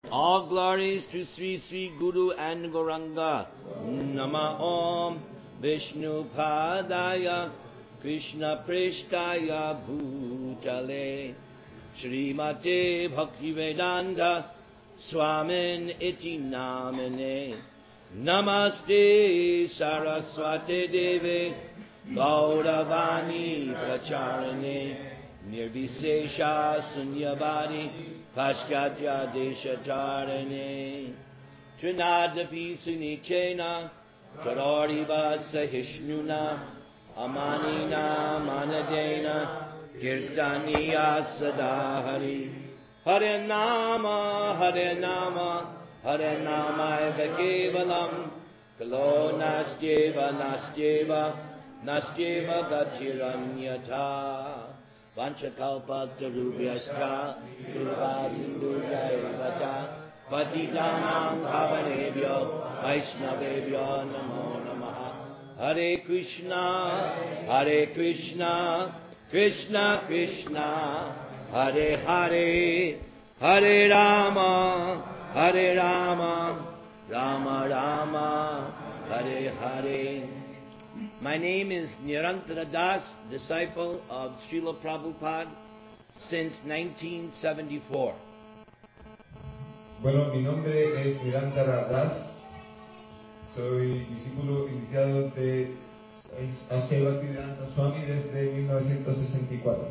All glories to Sri Sri Guru and Gauranga. Nama Om Vishnu Padaya Krishna Prishtaya Bhutale Srimate Bhaktivedanta Swamin Iti Namane Namaste Saraswate Deve Gauravani Pracharane Nirvisesha Sunyavadi Paschatya Deshatarane Trinadapi Sunichena Karoriva Sahishnuna Amanina Manadena Kirtaniya Sadahari Hare Nama Hare Nama Hare Nama Eva Kevalam Kalo Nastyeva Nastyeva Nastyeva Gatiranyata Vanchakalpa Tarubhyascha Kripa Sindhurya Evata Patitanam Bhavanebhyo Vaishnavebhyo Namo Namaha Hare Krishna Krishna Krishna Hare Hare Hare Rama Rama Rama Hare Hare. My name is Nirantara Das, disciple of Srila Prabhupada since 1974. Bueno, mi nombre es Nirantara Das, soy discípulo iniciado de Sri Bhaktivedanta Swami desde 1964.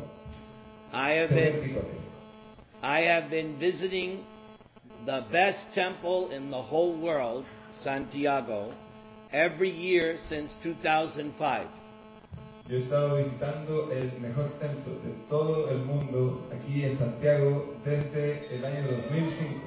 I have been visiting the best temple in the whole world, Santiago, every year since 2005. Yo he estado visitando el mejor templo de todo el mundo aquí en Santiago desde el año 2005.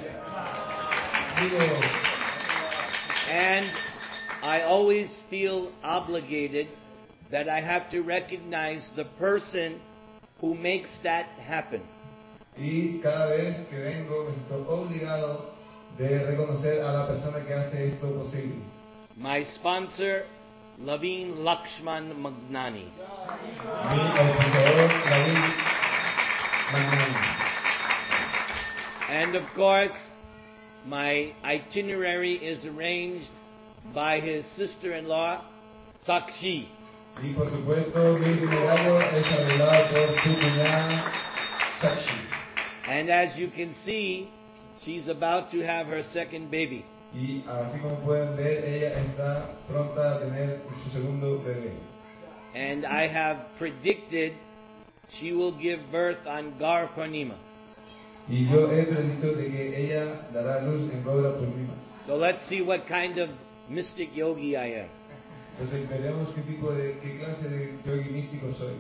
And I always feel obligated that I have to recognize the person who makes that happen. Y cada vez que vengo me siento obligado de reconocer a la persona que hace esto posible. My sponsor, Laveen Lakshman Magnani. Mi auspiciador, Laveen Magnani. And of course, my itinerary is arranged by his sister-in-law, Sakshi. Y por supuesto, mi itinerario es arreglado por su cuñada, Sakshi. And as you can see, she's about to have her second baby. Y así como pueden ver, ella está pronta a tener su segundo bebé. And I have predicted she will give birth on Gaur Purnima. Y yo he predicho de que ella dará luz en Gaura Purnima. So let's see what kind of mystic yogi I am. Entonces veremos qué clase de yogi místico soy.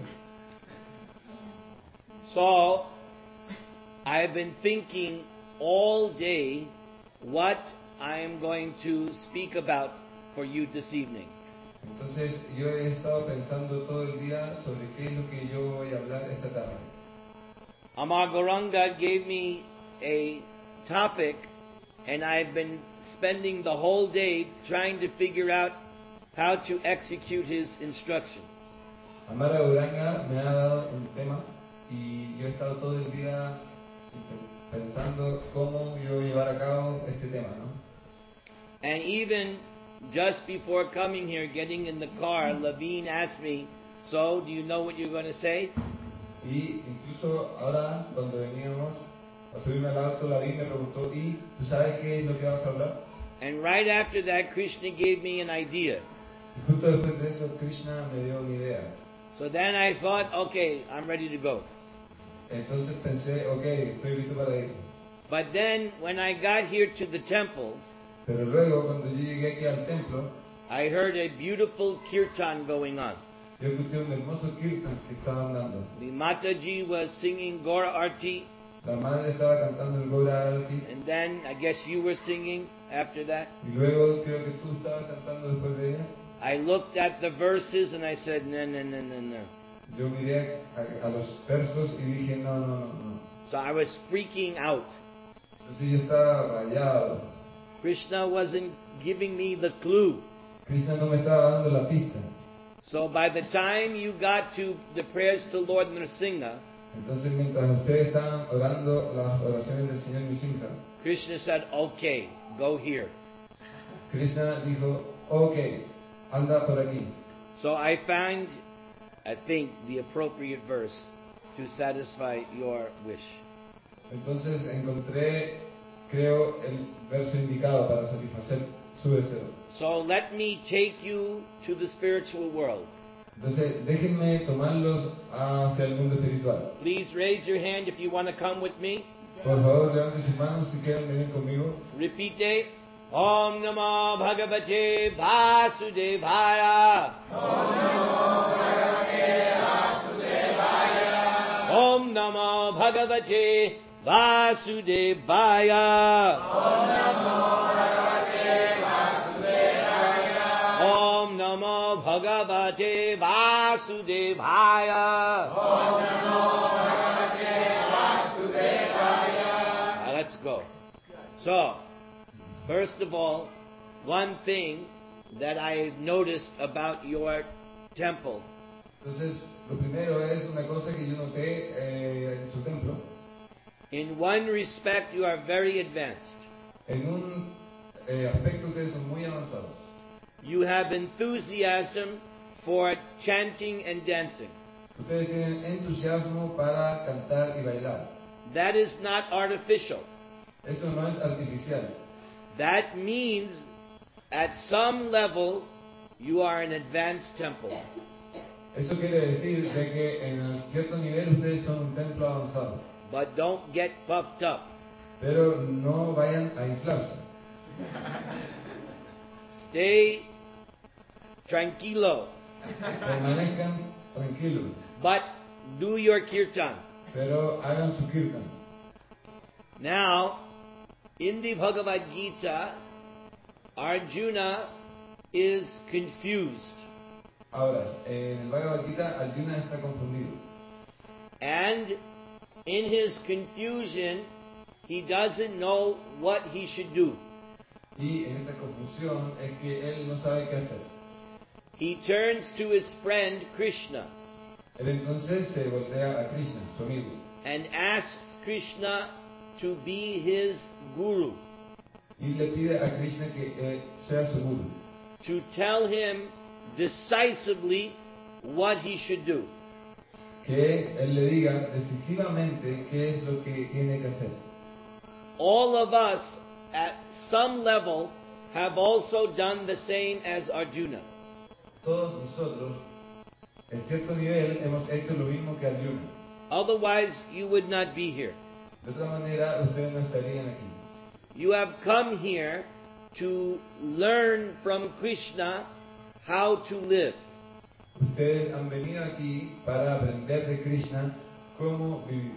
So I have been thinking all day what I am going to speak about for you this evening. Entonces yo he estado pensando todo el día sobre qué es lo que yo voy a hablar esta tarde. Amar Gauranga gave me a topic, and I've been spending the whole day trying to figure out how to execute his instruction. Amar Gauranga me ha dado un tema y yo he estado todo el día pensando cómo yo llevar a cabo este tema, ¿no? And even just before coming here, getting in the car, Laveen asked me, "So, do you know what you're going to say?" Y incluso ahora, cuando veníamos a subirme al auto, Laveen me preguntó, ¿y tú sabes qué es lo que vas a hablar? And right after that, Krishna gave me an idea. Y justo después de eso, Krishna me dio una idea. So then I thought, okay, I'm ready to go. Entonces pensé, okay, estoy listo para ir. But then, when I got here to the temple, Pero luego, cuando yo llegué aquí al templo, I heard a beautiful kirtan going on. yo escuché un hermoso kirtan que estaban dando. The Mataji was singing Gaura Arti, La madre estaba cantando el Gaura Arati. and then I guess you were singing after that. Y luego creo que tú estabas cantando después de ella. I looked at the verses and I said, no. Yo miré a los versos y dije, no. So I was freaking out. Entonces yo estaba rayado. Krishna wasn't giving me the clue. Krishna no me estaba dando la pista. So by the time you got to the prayers to Lord Nrsimha, Entonces, mientras ustedes estaban orando las oraciones del Señor Nrisimha, Krishna said, okay, go here. Krishna dijo, ok, anda por aquí. So I found, I think, the appropriate verse to satisfy your wish. Entonces encontré, creo, el verso indicado para satisfacer su deseo. So let me take you to the spiritual world. Entonces, déjenme tomarlos hacia el mundo espiritual. Please raise your hand if you want to come with me. Por favor, levanten sus manos si quieren venir conmigo. Repeat. Om Namo Bhagavate Vasudevaya. Om Namo Bhagavate Vasudevaya. Om Namo Bhagavate Vasudevaya. Now let's go. So, first of all, one thing that I noticed about your temple Entonces, lo primero es una cosa que yo noté en su templo. in one respect, you are very advanced. En un aspecto ustedes son muy avanzados. You have enthusiasm for chanting and dancing. Ustedes tienen entusiasmo para cantar y bailar. That is not artificial. Eso no es artificial. That means at some level you are an advanced temple. Eso quiere decir de que en cierto nivel ustedes son un templo avanzado. But don't get puffed up. Pero no vayan a inflarse. Stay tranquilo. Permanezcan tranquilos. But do your kirtan. Pero hagan su kirtan. Now, in the Bhagavad Gita, Arjuna is confused. Ahora, en el Bhagavad Gita, Arjuna está confundido. And in his confusion, he doesn't know what he should do. Y en esta confusión es que él no sabe qué hacer. He turns to his friend Krishna Él entonces se voltea a Krishna, su amigo, and asks Krishna to be his guru, y le pide a Krishna que sea su guru, to tell him decisively what he should do. que él le diga decisivamente qué es lo que tiene que hacer. All of us at some level have also done the same as Arjuna. Todos nosotros, en cierto nivel, hemos hecho lo mismo que Arjuna. Otherwise, you would not be here. De otra manera, ustedes no estarían aquí. You have come here to learn from Krishna how to live. Ustedes han venido aquí para aprender de Krishna cómo vivir.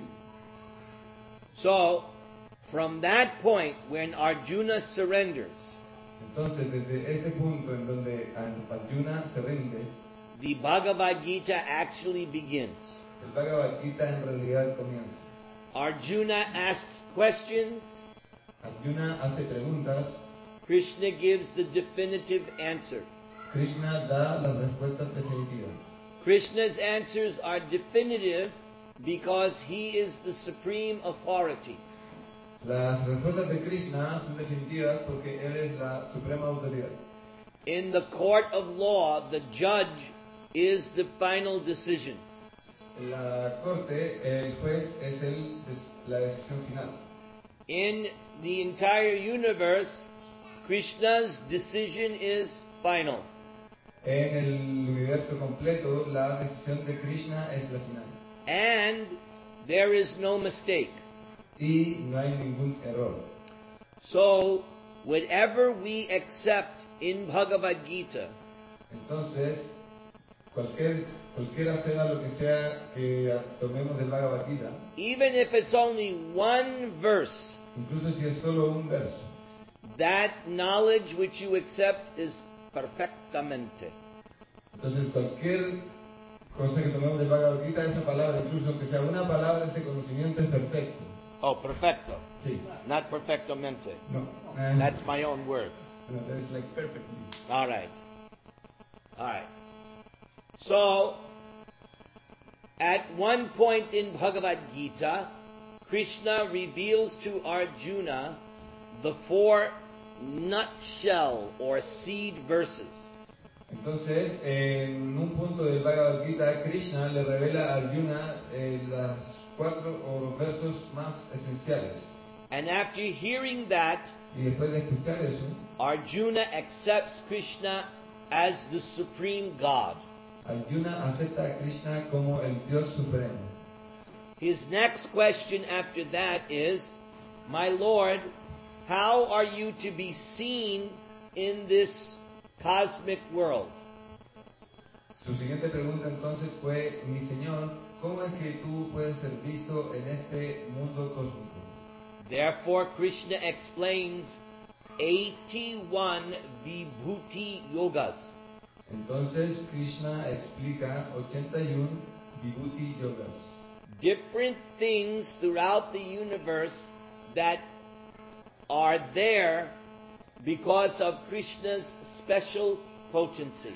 So, from that point, when Arjuna surrenders, Entonces, desde ese punto en donde Arjuna se rinde, the Bhagavad Gita actually begins. el Bhagavad Gita en realidad comienza. Arjuna asks questions, Arjuna hace preguntas, Krishna gives the definitive answer. Krishna da las respuestas definitivas. Krishna's answers are definitive because he is the supreme authority. Las respuestas de Krishna son definitivas porque él es la suprema autoridad. In the court of law, the judge is the final decision. En la corte, el juez es la decisión final. In the entire universe, Krishna's decision is final. En el universo completo, la decisión de Krishna es la final. And there is no mistake. Y no hay ningún error. So, whatever we accept in Bhagavad Gita, Entonces, cualquiera sea lo que sea que tomemos del Bhagavad Gita, even if it's only one verse, incluso si es solo un verso, that knowledge which you accept is perfectamente. entonces cualquier cosa que tomemos del Bhagavad Gita, esa palabra, incluso que sea una palabra, ese conocimiento es perfecto. Oh, perfecto. Sí. Not perfectamente. No. That's my own word. No, that is like perfectly. All right. So, At one point in Bhagavad Gita, Krishna reveals to Arjuna the 4 nutshell or seed verses. Entonces, en un punto del Bhagavad Gita, Krishna le revela a Arjuna las 4 o los versos más esenciales. And after hearing that, Y después de escuchar eso, Arjuna accepts Krishna as the supreme God. Arjuna acepta a Krishna como el Dios supremo. His next question after that is, "My Lord, how are you to be seen in this cosmic world?" Su siguiente pregunta entonces fue, mi Señor, ¿cómo es que tú puedes ser visto en este mundo cósmico? Therefore, Krishna explains 81 Vibhuti Yogas. Entonces Krishna explica 81 Vibhuti Yogas. Different things throughout the universe that are there because of Krishna's special potency.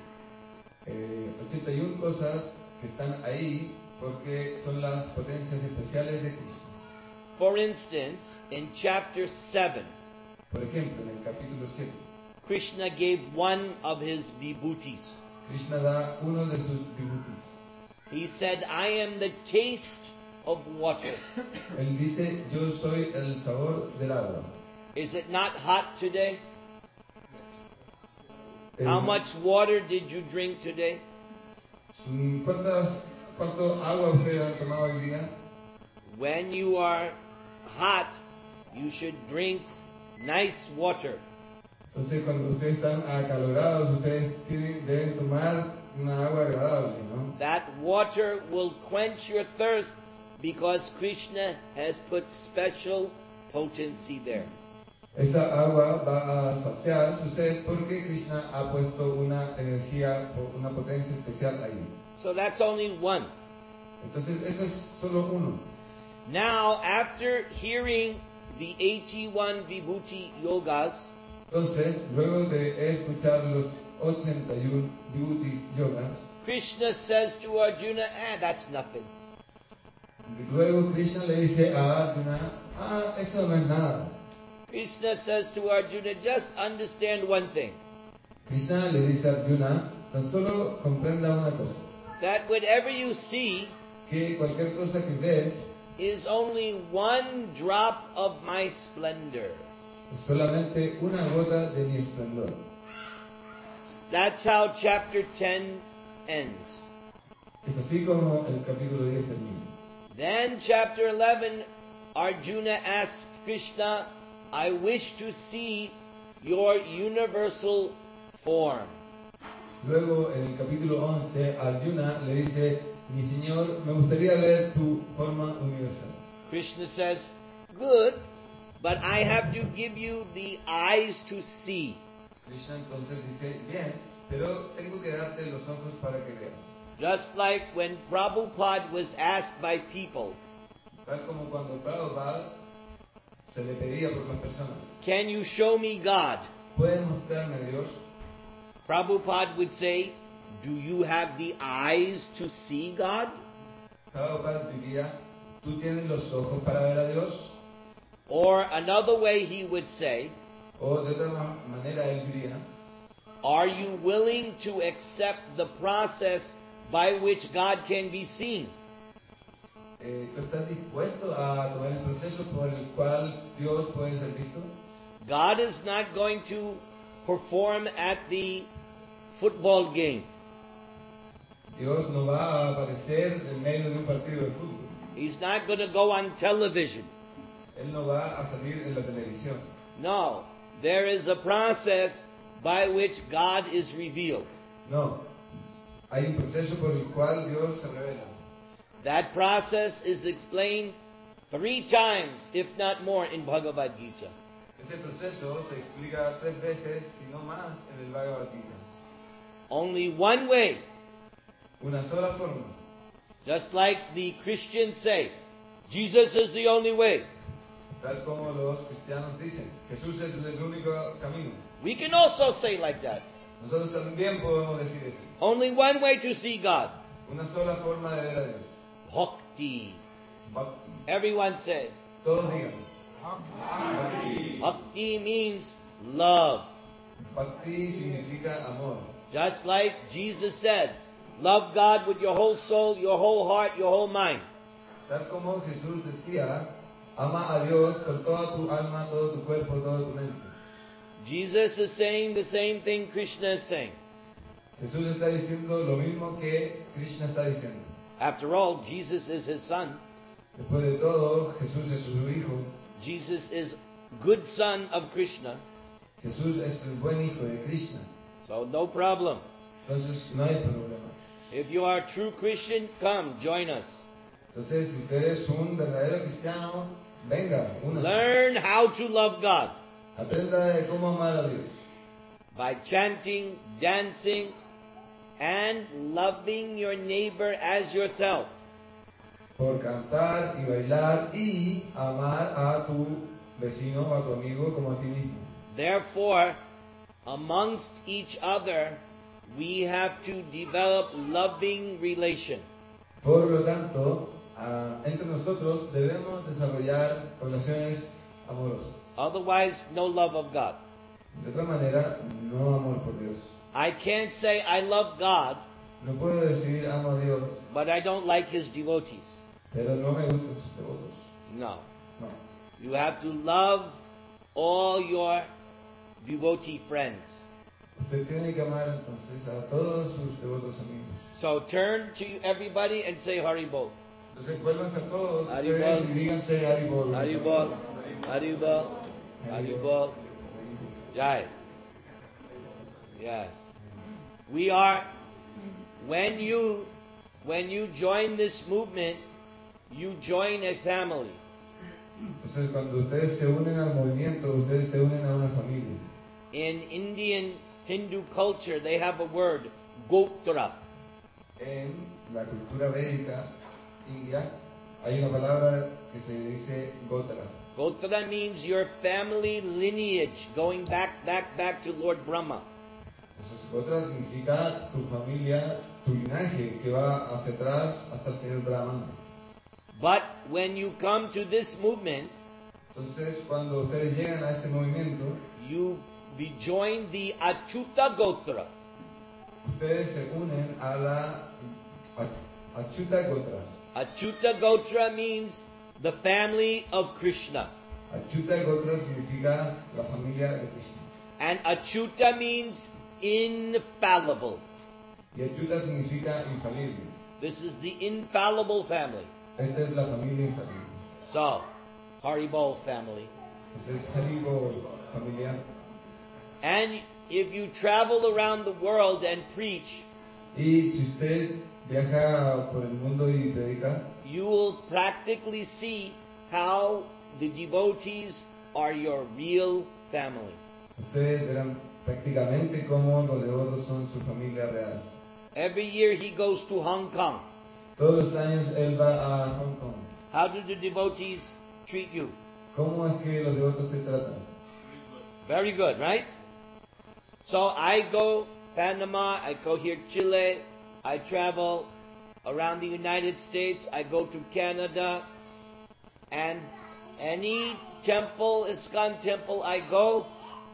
81 cosas que están ahí porque son las potencias especiales de Krishna. For instance, in chapter 7, Por ejemplo, en el capítulo 7, Krishna gave one of his vibhutis. Krishna da uno de sus vibhutis. He said, "I am the taste of water." Él dice, yo soy el sabor del agua. Is it not hot today? Eh, How much water did you drink today? ¿Cuánto agua ustedes han tomado hoy día? When you are hot, you should drink nice water. Entonces, cuando ustedes están acalorados, ustedes deben tomar una agua agradable, ¿no? That water will quench your thirst because Krishna has put special potency there. Esa agua va a saciar su sed porque Krishna ha puesto una energía, una potencia especial ahí. So that's only one. Entonces, eso es solo uno. Now, after hearing the 81 Vibhuti Yogas, Entonces, luego de escuchar los 81 Vibhutis Yogas, Krishna says to Arjuna, that's nothing. luego Krishna le dice a Arjuna, eso no es nada. Krishna says to Arjuna, just understand one thing. Krishna le dice a Arjuna, tan solo comprenda una cosa, That whatever you see que cualquier cosa que ves is only one drop of my splendor. es solamente una gota de mi esplendor. That's how chapter 10 ends. Es así como el capítulo 10 termina. Then chapter 11, Arjuna asked Krishna, "I wish to see your universal form." Luego, en el capítulo 11, Arjuna le dice, mi Señor, me gustaría ver tu forma universal. Krishna says, "Good, but I have to give you the eyes to see." Krishna entonces dice, bien, pero tengo que darte los ojos para que veas. Just like when Prabhupada was asked by people, Tal como cuando Prabhupada se le pedía por las personas, "Can you show me God?" ¿puedes mostrarme a Dios? Prabhupada would say, "Do you have the eyes to see God?" Prabhupada diría, ¿tú tienes los ojos para ver a Dios? Or another way he would say, O de otra manera él diría, "Are you willing to accept the process by which God can be seen?" ¿tú estás dispuesto a tomar el proceso por el cual Dios puede ser visto? God is not going to perform at the football game. Dios no va a aparecer en medio de un partido de fútbol. He's not going to go on television. Él no va a salir en la televisión. No, there is a process by which God is revealed. No, hay un proceso por el cual Dios se revela. That process is explained 3 times, if not more, in Bhagavad Gita. Ese proceso se explica 3 veces, si no más, en el Bhagavad Gita. Only one way. Una sola forma. Just like the Christians say, Jesus is the only way. Tal como los cristianos dicen, Jesús es el único camino. We can also say like that. Nosotros también podemos decir eso. Only one way to see God. Una sola forma de ver a Dios. Bhakti. Bhakti. Everyone say. Todos digan. Bhakti means love. Bhakti significa amor. Just like Jesus said, love God with your whole soul, your whole heart, your whole mind. Tal como Jesús decía, ama a Dios con toda tu alma, todo tu cuerpo, toda tu mente. Jesus is saying the same thing Krishna is saying. Jesús está diciendo lo mismo que Krishna está diciendo. After all, Jesus is his son. Después de todo, Jesús es su hijo. Jesus is good son of Krishna. Jesús es el buen hijo de Krishna. So no problem. Entonces no hay problema. If you are a true Christian, come, join us. Entonces, si usted es un verdadero cristiano, venga, únase. Learn how to love God Aprenda de cómo amar a Dios. by chanting, dancing, and loving your neighbor as yourself. Por cantar y bailar y amar a tu vecino o a tu amigo como a ti mismo. Therefore, amongst each other, we have to develop loving relation. Por lo tanto, entre nosotros debemos desarrollar relaciones amorosas. Otherwise, no love of God. De otra manera, no amor por Dios. I can't say I love God, No puedo decir amo a Dios, but I don't like his devotees. pero no me gustan sus devotos. No. No. You have to love all your devotee friends. Usted tiene que amar entonces a todos sus devotos amigos. So turn to everybody and say Haribol. Entonces vuélvanse a todos Haribol. ustedes y díganse Haribol. Haribol. Haribol. Haribol. Right. Yes. We are, when you join this movement, you join a family. Entonces cuando ustedes se unen al movimiento, ustedes se unen a una familia. In Indian Hindu culture, they have a word, Gotra. En la cultura védica india hay una palabra que se dice Gotra. Gotra means your family lineage, going back to Lord Brahma. Entonces Gotra significa tu familia, tu linaje que va hacia atrás hasta el señor Brahma. But when you come to this movement, Entonces cuando ustedes llegan a este movimiento, you join the Achyuta Gotra. ustedes se unen a la Achyuta Gotra. Achyuta Gotra means the family of Krishna. Achyuta Gotra significa la familia de Krishna. And Achyuta means infallible. Y Achyuta significa infalible. This is the infallible family. Esta es la familia infalible. So, Haribol family. Esta es Haribol, familia. And if you travel around the world and preach, Y si usted viaja por el mundo y predica, you will practically see how the devotees are your real family. ustedes verán prácticamente cómo los devotos son su familia real. Every year he goes to Hong Kong. Todos los años él va a Hong Kong. How do the devotees treat you? ¿Cómo es que los devotos te tratan? Very good, right? So I go Panama, I go here Chile, I travel around the United States, I go to Canada, and any temple, ISKCON temple I go,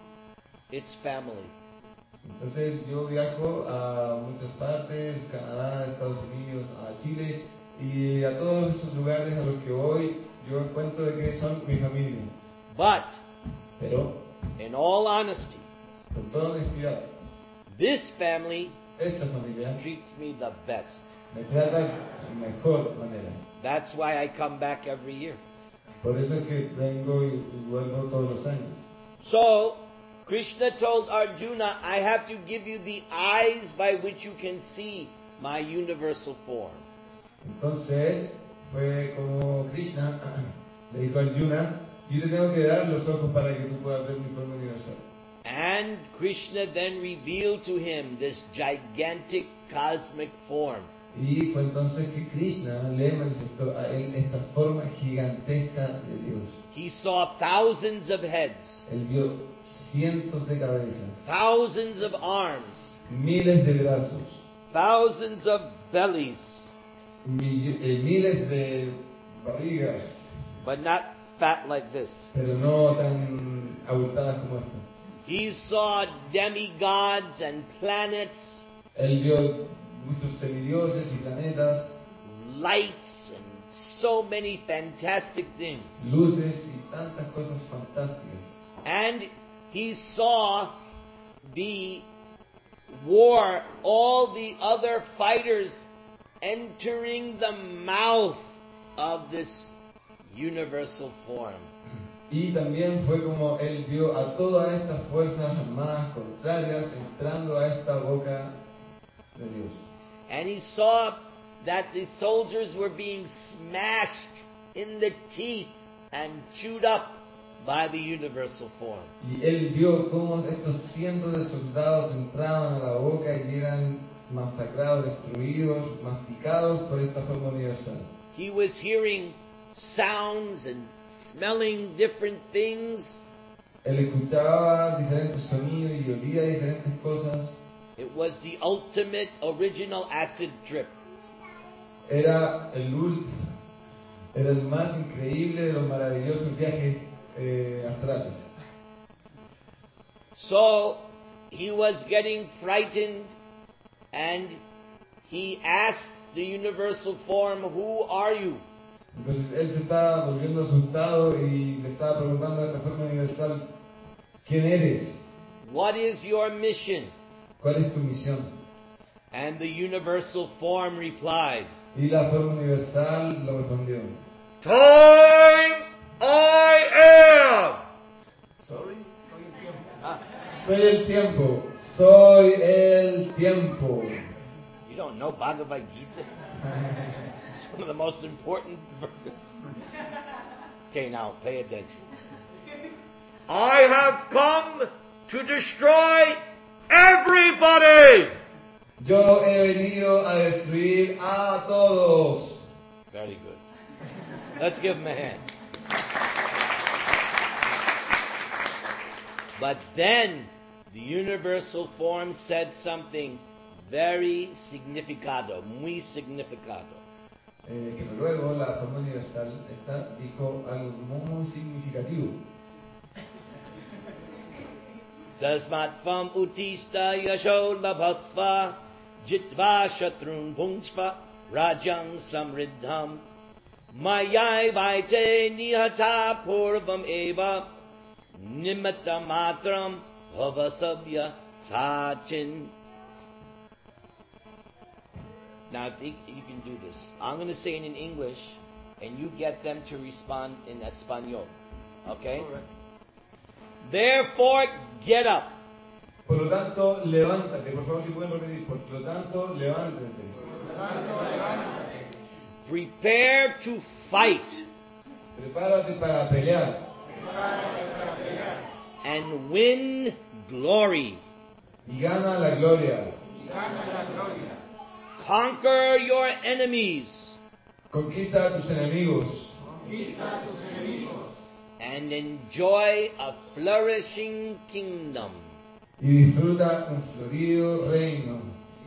it's family. Entonces yo viajo a muchas partes, Canadá, Estados Unidos, a Chile, y a todos esos lugares a los que voy, yo encuentro de que son mi familia. But, Pero, in all honesty, con toda honestidad, this family esta familia treats me the best. me trata de mejor manera. That's why I come back every year. Por eso es que vengo y vuelvo todos los años. So, Krishna told Arjuna, I have to give you the eyes by which you can see my universal form. Entonces, fue como Krishna le dijo a Arjuna, yo te tengo que dar los ojos para que tú puedas ver mi forma universal. And Krishna then revealed to him this gigantic cosmic form. Y fue entonces que Krishna le manifestó a él esta forma gigantesca de Dios. He saw thousands of heads, Él vio cientos de cabezas, thousands of arms, miles de brazos, thousands of bellies, miles de barrigas, but not fat like this. pero no tan abultadas como esta. He saw demigods and planets, Él vio muchos semidioses y planetas, lights, and so many fantastic things. luces y tantas cosas fantásticas. And he saw the war, all the other fighters entering the mouth of this universal form. Y también fue como él vio a todas estas fuerzas armadas contrarias entrando a esta boca de Dios. And he saw that the soldiers were being smashed in the teeth and chewed up by the universal form. Y él vio cómo estos cientos de soldados entraban a la boca y eran masacrados, destruidos, masticados por esta forma universal. He was hearing sounds and smelling different things. Él escuchaba diferentes sonidos y olía diferentes cosas. It was the ultimate original acid trip. Era el más increíble de los maravillosos viajes astrales. So he was getting frightened and he asked the universal form, "Who are you?" Entonces él se estaba volviendo asustado y le estaba preguntando de esta forma universal, ¿quién eres? What is your mission? ¿Cuál es tu misión? And the universal form replied, Y la forma universal lo respondió. "Time I am." Sorry? Soy el tiempo. Soy el tiempo. You don't know Bhagavad Gita? It's one of the most important verses. Okay, now pay attention. I have come to destroy everybody. Yo he venido a destruir a todos. Very good. Let's give him a hand. But then the universal form said something very significado, muy significado. Que luego la forma universal dijo algo muy significativo. Tasmat fam utista yasho labhatsva jitva shatrun punchva rajang samriddham mayai vaite nihata purvam eva nimitta matram bhavasabhya sachin. Now I think you can do this. I'm going to say it in English and you get them to respond in Espanol. Okay? All right. Therefore, get up. Por lo tanto, levántate. Por favor, si pueden repetir. Por lo tanto, levántate. Prepare to fight. Prepárate para pelear. And win glory. Y gana la gloria. Conquer your enemies. Conquista a tus enemigos. And enjoy a flourishing kingdom. Y disfruta un florido reino.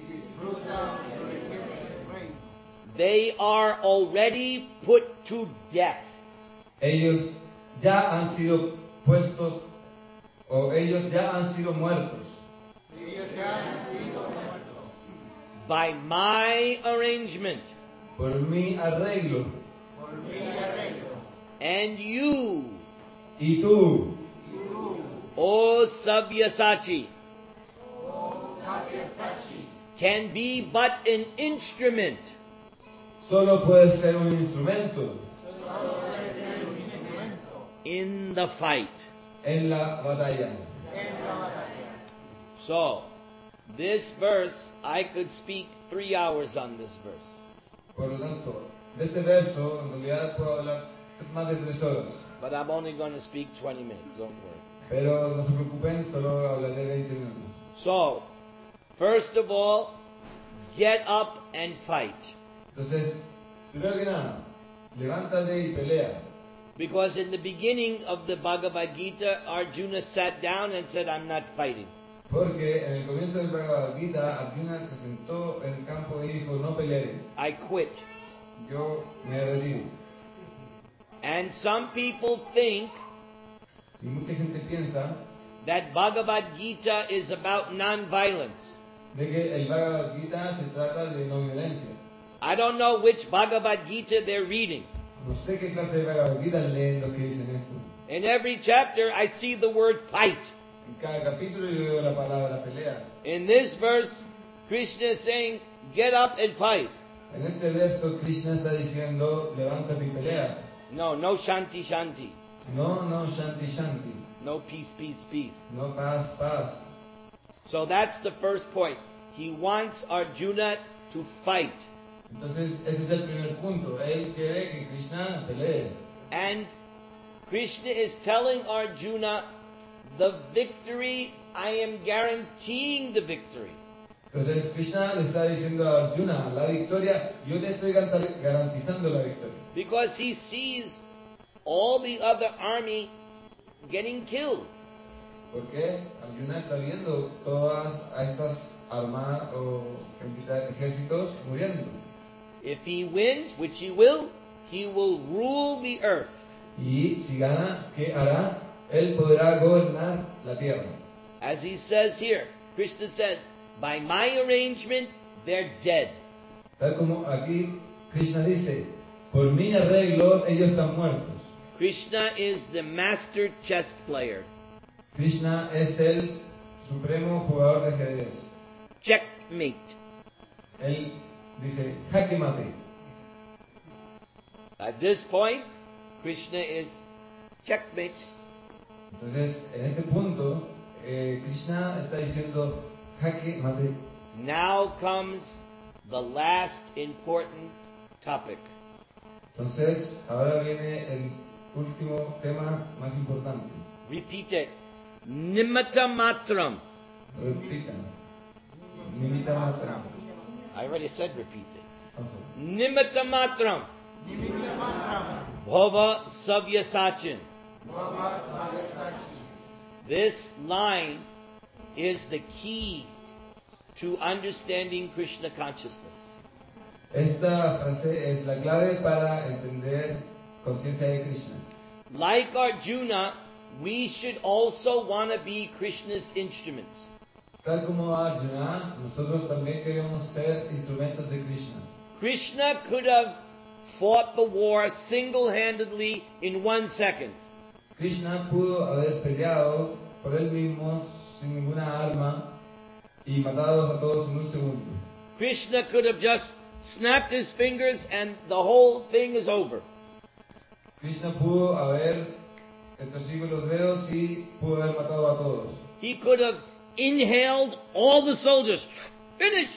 They are already put to death. Ellos ya han sido puestos, o ellos ya han sido muertos. By my arrangement. Por mi arreglo. And you, Y tú, O Sabyasachi, can be but an instrument solo puedes ser un instrumento in the fight. en la batalla. So, this verse, I could speak 3 hours on this verse. Por lo tanto, de este verso, en realidad puedo hablar más de 3 horas. But I'm only going to speak 20 minutes, don't worry. Pero no se preocupen, solo hablaré 20 minutos. So, first of all, get up and fight. Entonces, primero que nada, levántate y pelea. Because in the beginning of the Bhagavad Gita, Arjuna sat down and said, I'm not fighting. Porque en el comienzo del Bhagavad Gita, Arjuna se sentó en el campo y dijo, no pelearé. I quit. yo me retiro. And some people think Y mucha gente piensa that Bhagavad Gita is about non-violence. de que el Bhagavad Gita se trata de no violencia. I don't know which Bhagavad Gita they're reading. No sé qué clase de Bhagavad Gita leen los que dicen esto. In every chapter, I see the word fight. En cada capítulo yo veo la palabra pelea. In this verse, Krishna is saying, get up and fight. En este verso Krishna está diciendo, levántate y pelea. No shanti shanti. No, shanti shanti. No peace, peace, peace. No paz, paz. So that's the first point. He wants Arjuna to fight. Entonces ese es el primer punto. Él quiere que Krishna pelee. And Krishna is telling Arjuna, the victory, I am guaranteeing the victory. Entonces Krishna le está diciendo a Arjuna, la victoria, yo te estoy garantizando la victoria. Because he sees all the other army getting killed. Porque Arjuna está viendo todas estas armadas o ejércitos muriendo. If he wins, which he will rule the earth. Y si gana, ¿qué hará? Él podrá gobernar la tierra. As he says here, Krishna says, by my arrangement, they're dead. Tal como aquí Krishna dice, por mi arreglo ellos están muertos. Krishna is the master chess player. Krishna es el supremo jugador de ajedrez. Checkmate. Él dice, jaque mate. At this point, Krishna is checkmate. Entonces, en este punto, Krishna está diciendo, jaque mate. Now comes the last important topic. Entonces, ahora viene el último tema más importante. Repeat it. Nimitta matram. Repitan. Nimitta matram. I already said repeat it. Also. Nimitta matram. Bhava savyasachin. This line is the key to understanding Krishna consciousness. Esta frase es la clave para entender conciencia de Krishna. Like Arjuna, we should also want to be Krishna's instruments. Tal como Arjuna, nosotros también queremos ser instrumentos de Krishna. Krishna could have fought the war single-handedly in 1 second. Krishna pudo haber peleado por él mismo sin ninguna arma y matado a todos en un segundo. Krishna could have just snapped his fingers and the whole thing is over. Krishna pudo haber entresido los dedos y pudo haber matado a todos. He could have inhaled all the soldiers. Finished.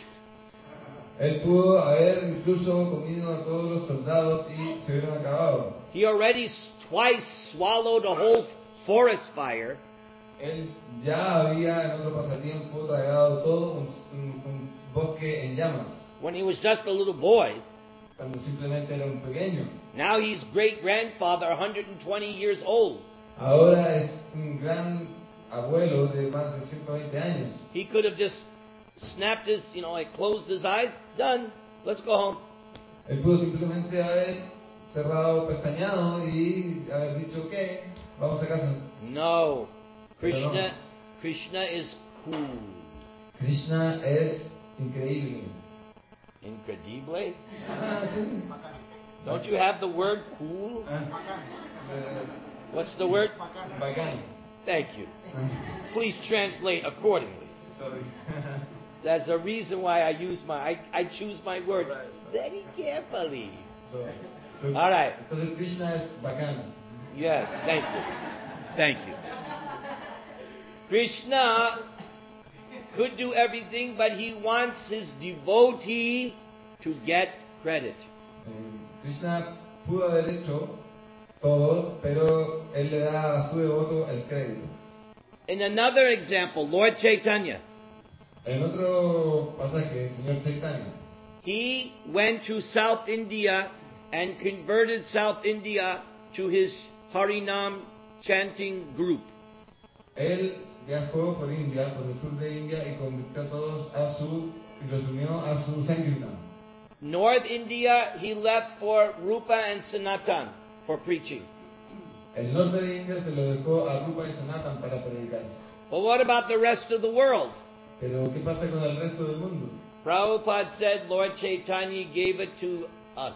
Él pudo haber incluso comido a todos los soldados y se hubieran acabado. He already twice swallowed a whole forest fire. Él ya había en otro pasatiempo tragado todo un bosque en llamas, When he was just a little boy. cuando simplemente era un pequeño. Now he's great-grandfather, 120 years old. Ahora es un gran abuelo de más de 120 años. He could have just snapped his, like closed his eyes. Done. Let's go home. Él pudo simplemente haber cerrado, pestañeado y haber dicho, ok, vamos a casa. No. Pero no. Krishna is cool. Krishna es increíble. Incredible? Ah, sí. Don't you have the word cool? What's the word? Bacán. Thank you. Please translate accordingly. Sorry. There's a reason why I choose my words very carefully. So, All right. Entonces Krishna es bacán. Yes, thank you. Thank you. Krishna could do everything, but he wants his devotee to get credit. Krishna pudo haber hecho todo, pero él le da a su devoto el crédito. In another example, Lord Chaitanya, En otro pasaje, el señor Chaitanya, he went to South India and converted South India to his Harinam chanting group. él viajó por India, por el sur de India, y convirtió a todos y los unió a su Sankirtan. North India, he left for Rupa and Sanatan for preaching. El norte de India se lo dejó a Rupa y Sanatan para predicar. But what about the rest of the world? Pero ¿qué pasa con el resto del mundo? Prabhupada said Lord Chaitanya gave it to us.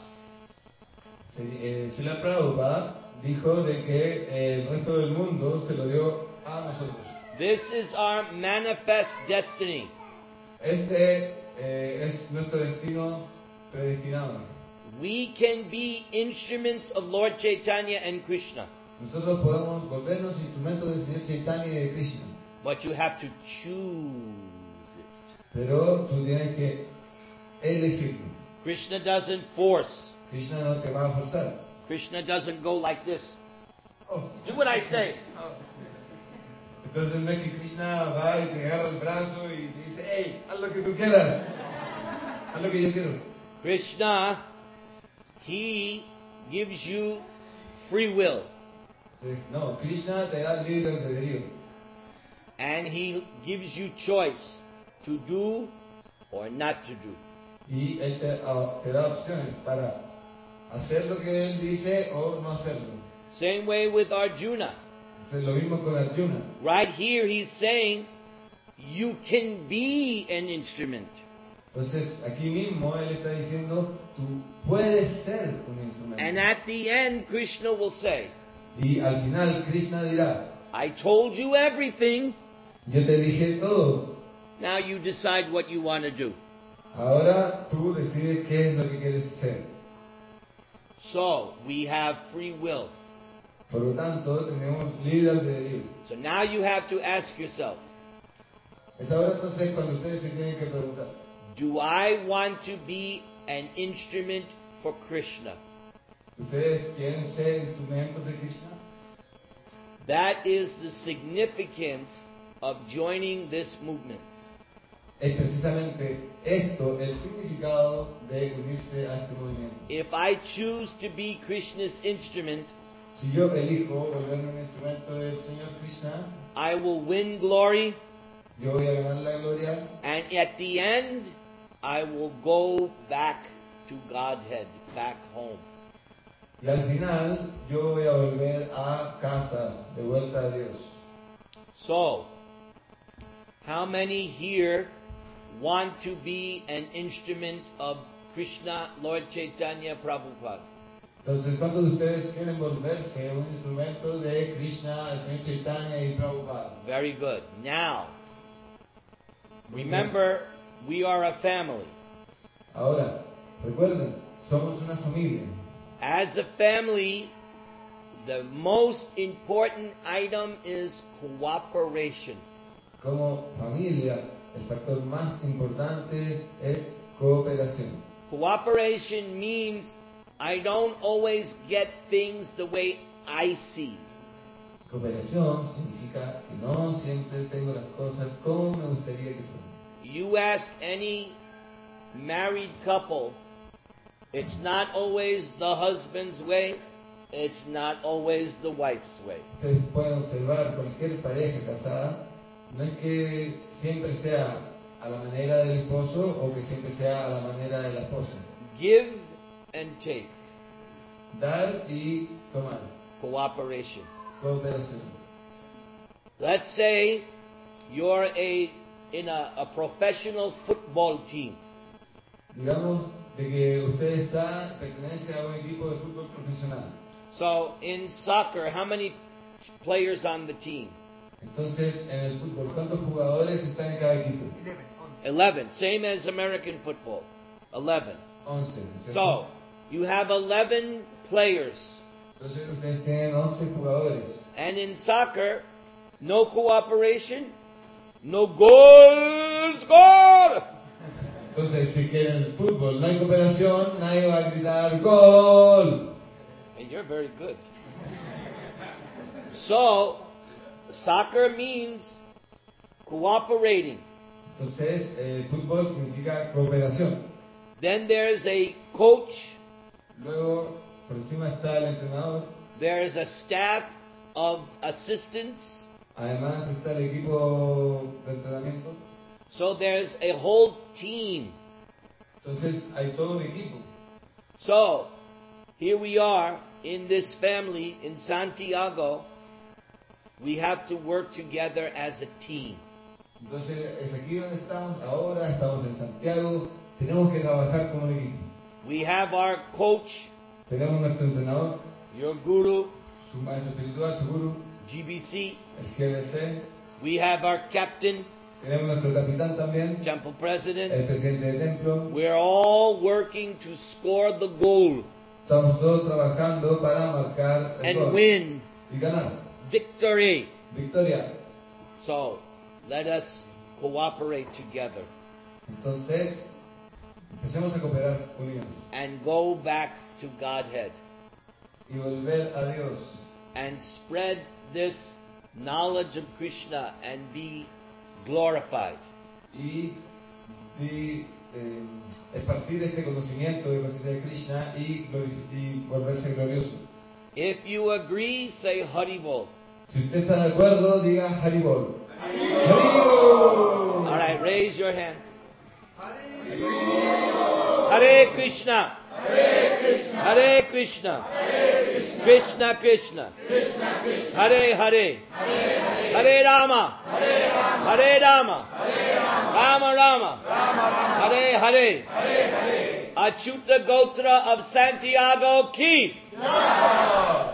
Srila Prabhupada dijo de que el resto del mundo se lo dio a nosotros. This is our manifest destiny. Este es nuestro destino predestinado. We can be instruments of Lord Chaitanya and Krishna. Nosotros podemos volvernos instrumentos del Señor Chaitanya y de Krishna. But you have to choose it. Pero tú tienes que elegirlo. Krishna doesn't force. Krishna no te va a forzar. Krishna doesn't go like this. Oh. Do what I say. Entonces no es que Krishna va y te agarra el brazo y te dice, hey, haz lo que tú quieras. Haz lo que yo quiero. Krishna, he gives you free will. No, Krishna te da libre albedrío. And he gives you choice to do or not to do. Y él te da opciones para hacer lo que él dice o no hacerlo. Same way with Arjuna. Es lo mismo con Arjuna. Right here he's saying you can be an instrument. Entonces aquí mismo él está diciendo tú puedes ser un instrumento. And at the end Krishna will say, y al final Krishna dirá, I told you everything. Yo te dije todo. Now you decide what you want to do. Ahora tú decides qué es lo que quieres hacer. So we have free will. Por lo tanto, tenemos libre albedrío. So now you have to ask yourself, Es ahora entonces cuando ustedes se tienen que preguntar, do I want to be an instrument for Krishna? ¿ustedes quieren ser instrumentos de Krishna? That is the significance of joining this movement. Es precisamente esto el significado de unirse a este movimiento. If I choose to be Krishna's instrument, Si yo elijo volverme un instrumento del Señor Krishna, I will win glory, yo voy a ganar la gloria and at the end, I will go back to Godhead, back home. y al final yo voy a volver a casa, de vuelta a Dios. So, how many here want to be an instrument of Krishna, Lord Chaitanya, Prabhupada? Entonces, ¿cuántos de ustedes quieren volverse un instrumento de Krishna, el Señor Chaitanya y Prabhupada? Very good. Now, remember, we are a family. Ahora, recuerden, somos una familia. As a family, the most important item is cooperation. Como familia, el factor más importante es cooperación. Cooperation means I don't always get things the way I see. Cooperación significa que no siempre tengo las cosas como me gustaría que fueran. You ask any married couple, it's not always the husband's way, it's not always the wife's way. Ustedes pueden observar cualquier pareja casada, no es que siempre sea a la manera del esposo o que siempre sea a la manera de la esposa. Give and take. Dar y tomar. Cooperation. Cooperación. Let's say you're in a professional football team. Digamos de que usted pertenece a un equipo de fútbol profesional. So in soccer, how many players on the team? Entonces, en el fútbol, ¿cuántos jugadores están en cada equipo? 11. Same as American football. 11. 11. ¿Cierto? So, you have 11 players. Entonces, ustedes tienen 11 jugadores. And in soccer, no cooperation, no goals, goal! Entonces, si que en el fútbol no hay cooperación, nadie va a gritar ¡Gol! And you're very good. So, soccer means cooperating. Entonces, fútbol significa cooperación. Then there's a coach. Luego, por encima está el entrenador. There's a staff of assistants. Además está el equipo de entrenamiento. So there's a whole team. Entonces hay todo un equipo. So, here we are in this family in Santiago. We have to work together as a team. Entonces es aquí donde estamos ahora, estamos en Santiago, tenemos que trabajar como un equipo. We have our coach, Tenemos nuestro entrenador, your guru, su maestro espiritual, su guru, GBC. el GBC. We have our captain, Tenemos nuestro capitán también, temple president. el presidente de templo. We're all working to score the goal Estamos todos trabajando para marcar el and gol win y ganar. victory. Victoria. So, let us cooperate together Entonces, empecemos a cooperar unidos and go back to Godhead y volver a Dios and spread this knowledge of Krishna and be glorified. y esparcir este conocimiento de conciencia de Krishna y volverse glorioso. If you agree, say Haribol. Si usted está de acuerdo, diga Haribol. Haribol. All right, raise your hands. Hare Krishna. Hare Krishna. Krishna Krishna. Hare Hare. Hare Rama. Hare Rama. Rama Rama. Hare Hare. Achyuta Gotra of Santiago ki.